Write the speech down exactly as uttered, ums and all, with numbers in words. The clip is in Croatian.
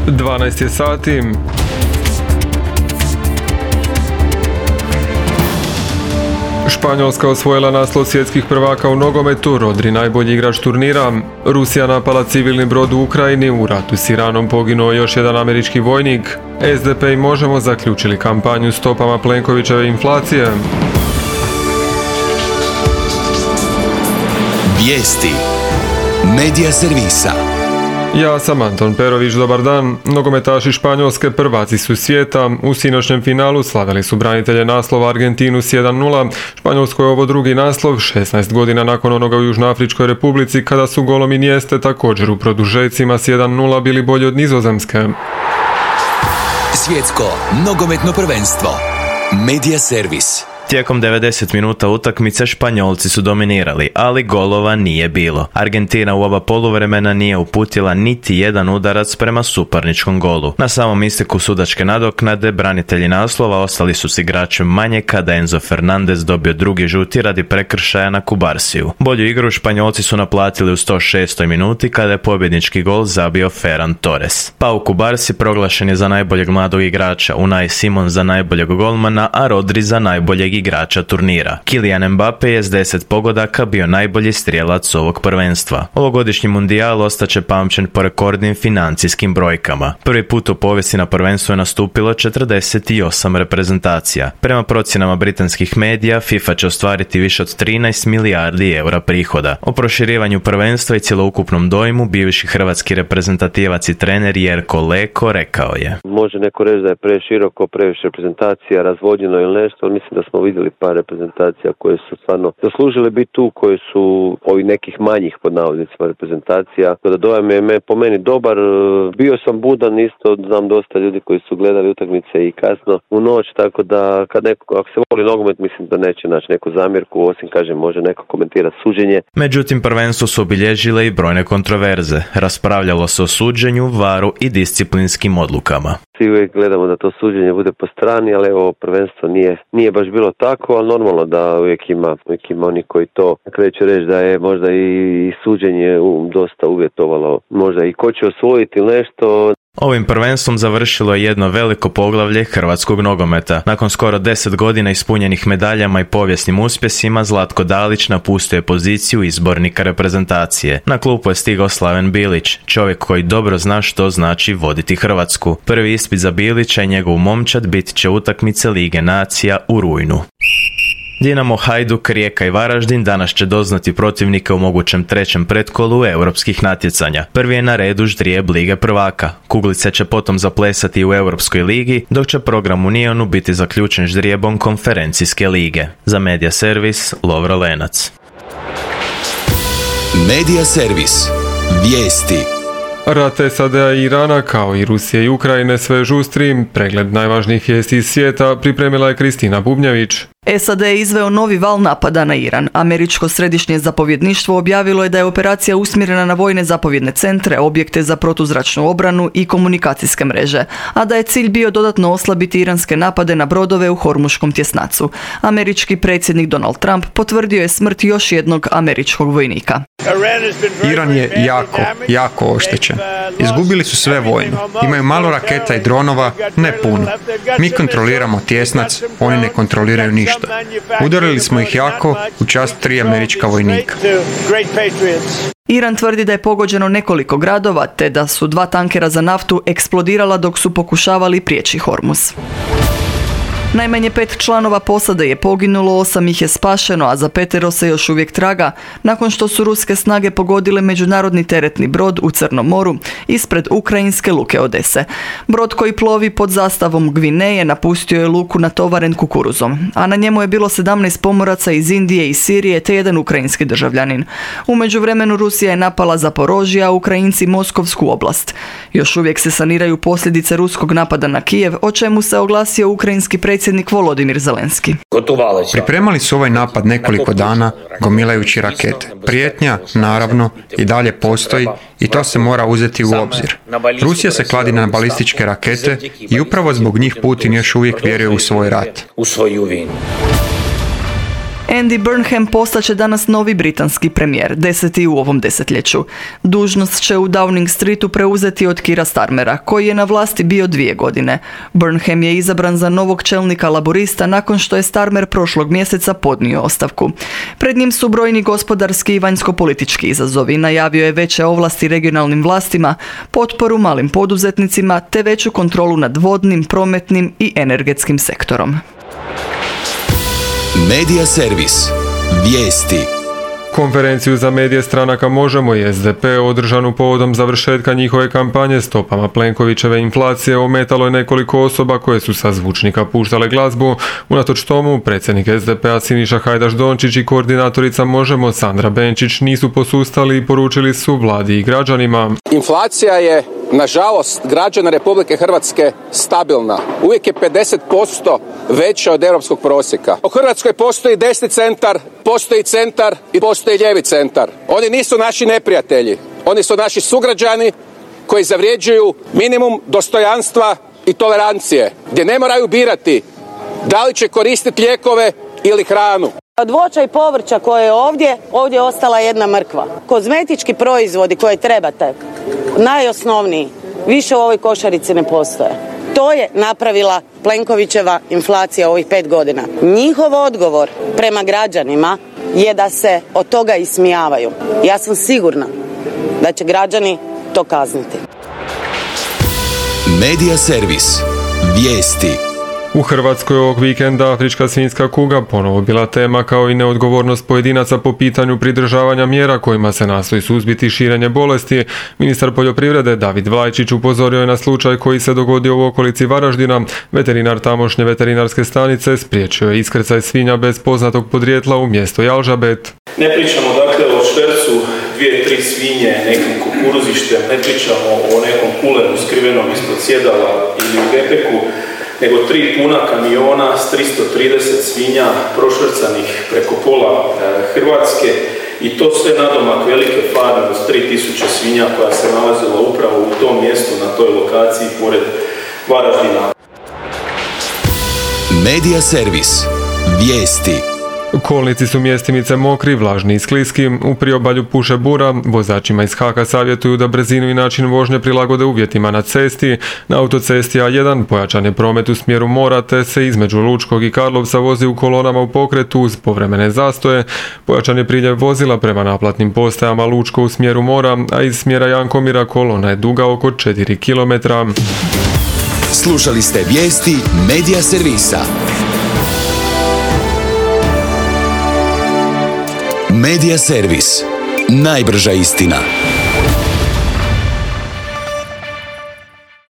dvanaest je sati. Španjolska osvojila naslov svjetskih prvaka u nogometu, Rodri najbolji igrač turnira. Rusija napala civilni brod u Ukrajini, u ratu s Iranom poginuo još jedan američki vojnik. S D P i Možemo zaključili kampanju stopama Plenkovićeve inflacije. Vijesti Medija servisa. Ja sam Anton Perović, dobar dan. Nogometaši Španjolske prvaci su svijeta. U sinoćnjem finalu slavili su branitelje naslova Argentinu s jedan nula. Španjolsko je ovo drugi naslov, šesnaest godina nakon onoga u Južnoafričkoj Republici, kada su golom Inieste također u produžecima s jedan nula bili bolji od Nizozemske. Svjetsko nogometno prvenstvo. Medija servis. Tijekom devedeset minuta utakmice Španjolci su dominirali, ali golova nije bilo. Argentina u oba poluvremena nije uputila niti jedan udarac prema suparničkom golu. Na samom isteku sudačke nadoknade branitelji naslova ostali su s igračem manje kada Enzo Fernandez dobio drugi žuti radi prekršaja na Kubarsiju. Bolju igru Španjolci su naplatili u sto šestoj minuti kada je pobjednički gol zabio Ferran Torres. Pau Kubarsi proglašen je za najboljeg mladog igrača, Unai Simon za najboljeg golmana, a Rodri za najboljeg igrača turnira. Kylian Mbappe je s deset pogodaka bio najbolji strijelac ovog prvenstva. Ovogodišnji mundijal ostaće pamćen po rekordnim financijskim brojkama. Prvi put u povijesti na prvenstvu je nastupilo četrdeset osam reprezentacija. Prema procjenama britanskih medija, FIFA će ostvariti više od trinaest milijardi eura prihoda. O proširivanju prvenstva i cjeloukupnom dojmu bivši hrvatski reprezentativac i trener Jerko Leko rekao je: Može neko reći da je preširoko, previše reprezentacija, razvodnjeno ili nešto, mislim da smo vidjeli par reprezentacija koje su stvarno zaslužile biti tu, koje su ovi nekih manjih pod navodnicima reprezentacija. Da dojam je me, po meni dobar, bio sam budan isto, znam dosta ljudi koji su gledali utakmice i kasno u noć, tako da kad neko, ako se voli nogomet, mislim da neće naći neku zamjerku, osim kažem može neko komentirati suđenje. Međutim, prvenstvo su obilježile i brojne kontroverze. Raspravljalo se o suđenju, varu i disciplinskim odlukama. Svi uvijek gledamo da to suđenje bude po strani, ali evo prvenstvo nije, nije baš bilo tako, ali normalno da uvijek ima, uvijek ima oni koji to kreću reći da je možda i, i suđenje dosta uvjetovalo, možda i ko će osvojiti nešto. Ovim prvenstvom završilo je jedno veliko poglavlje hrvatskog nogometa. Nakon skoro deset godina ispunjenih medaljama i povijesnim uspjesima, Zlatko Dalić napustio je poziciju izbornika reprezentacije. Na klupu je stigao Slaven Bilić, čovjek koji dobro zna što znači voditi Hrvatsku. Prvi ispit za Bilića i njegovu momčad bit će utakmice Lige nacija u rujnu. Dinamo, Hajduk, Rijeka i Varaždin danas će doznati protivnike u mogućem trećem pretkolu europskih natjecanja. Prvi je na redu ždrijeb Lige prvaka. Kuglice će potom zaplesati u Europskoj ligi, dok će program u Nionu biti zaključen ždrijebom konferencijske lige. Za Medija servis, Lovro Lenac. Medija servis. Vijesti. Rat S A D-a i Irana, kao i Rusije i Ukrajine, sve žustri. Pregled najvažnijih vijesti iz svijeta pripremila je Kristina Bubnjević. S A D je izveo novi val napada na Iran. Američko središnje zapovjedništvo objavilo je da je operacija usmjerena na vojne zapovjedne centre, objekte za protuzračnu obranu i komunikacijske mreže, a da je cilj bio dodatno oslabiti iranske napade na brodove u Hormuškom tjesnacu. Američki predsjednik Donald Trump potvrdio je smrt još jednog američkog vojnika. Iran je jako, jako oštećen. Izgubili su sve vojno. Imaju malo raketa i dronova, ne puno. Mi kontroliramo tjesnac, oni ne kontroliraju ništa. Udarili smo ih jako u čast tri američka vojnika. Iran tvrdi da je pogođeno nekoliko gradova, te da su dva tankera za naftu eksplodirala dok su pokušavali prijeći Hormuz. Najmanje pet članova posade je poginulo, osam ih je spašeno, a za petero se još uvijek traga, nakon što su ruske snage pogodile međunarodni teretni brod u Crnom moru ispred ukrajinske luke Odese. Brod koji plovi pod zastavom Gvineje napustio je luku natovaren kukuruzom, a na njemu je bilo sedamnaest pomoraca iz Indije i Sirije te jedan ukrajinski državljanin. U međuvremenu Rusija je napala Zaporožje, a Ukrajinci Moskovsku oblast. Još uvijek se saniraju posljedice ruskog napada na Kijev, o čemu se oglasio ukrajinski predsjednik Volodimir Zelenski. Pripremali su ovaj napad nekoliko dana, gomilajući rakete. Prijetnja, naravno, i dalje postoji i to se mora uzeti u obzir. Rusija se kladi na balističke rakete i upravo zbog njih Putin još uvijek vjeruje u svoj rat. Andy Burnham postaće danas novi britanski premijer, deseti u ovom desetljeću. Dužnost će u Downing Streetu preuzeti od Keira Starmera, koji je na vlasti bio dvije godine. Burnham je izabran za novog čelnika laborista nakon što je Starmer prošlog mjeseca podnio ostavku. Pred njim su brojni gospodarski i vanjsko-politički izazovi. Najavio je veće ovlasti regionalnim vlastima, potporu malim poduzetnicima te veću kontrolu nad vodnim, prometnim i energetskim sektorom. Medija servis. Vijesti. Konferenciju za medije stranaka Možemo i S D P održanu povodom završetka njihove kampanje stopama Plenkovićeve inflacije ometalo je nekoliko osoba koje su sa zvučnika puštale glazbu. Unatoč tomu, predsjednik S D P-a Siniša Hajdaš Dončić i koordinatorica Možemo Sandra Benčić nisu posustali i poručili su vladi i građanima. Inflacija je, nažalost, građana Republike Hrvatske stabilna. Uvijek je pedeset posto veća od europskog prosjeka. U Hrvatskoj postoji desni centar, postoji centar i postoji lijevi centar. Oni nisu naši neprijatelji. Oni su naši sugrađani koji zavređuju minimum dostojanstva i tolerancije, gdje ne moraju birati da li će koristiti lijekove ili hranu. Od voća i povrća koje je ovdje, ovdje je ostala jedna mrkva. Kozmetički proizvodi koje trebate, najosnovniji, više u ovoj košarici ne postoje. To je napravila Plenkovićeva inflacija ovih pet godina. Njihov odgovor prema građanima je da se od toga ismijavaju. Ja sam sigurna da će građani to kazniti. Medija servis. Vijesti. U Hrvatskoj ovog vikenda afrička svinjska kuga ponovo bila tema kao i neodgovornost pojedinaca po pitanju pridržavanja mjera kojima se nastoji suzbiti širenje bolesti. Ministar poljoprivrede David Vlajčić upozorio je na slučaj koji se dogodio u okolici Varaždina. Veterinar tamošnje veterinarske stanice spriječio je iskrcaj svinja bez poznatog podrijetla u mjesto Jalžabet. Ne pričamo dakle o švercu dvije, tri svinje, nekim kukuruzištem, ne pričamo o nekom kuleru skrivenom ispod sjedala ili u gepeku, nego tri puna kamiona s tristo trideset svinja prošvercanih preko pola Hrvatske i to sve nadomak velike farme od tri tisuće svinja koja se nalazila upravo u tom mjestu, na toj lokaciji pored Varaždina. Medija servis. Vijesti. Kolnici su mjestimice mokri, vlažni i skliski, u priobalju puše bura, vozačima iz Haka savjetuju da brzinu i način vožnje prilagode uvjetima na cesti. Na autocesti A jedan pojačan je promet u smjeru mora te se između Lučkog i Karlovca vozi u kolonama u pokretu uz povremene zastoje. Pojačan je priljev vozila prema naplatnim postajama Lučko u smjeru mora, a iz smjera Jankomira kolona je duga oko četiri kilometra. Slušali ste vijesti Medija servisa. Medija servis. Najbrža istina.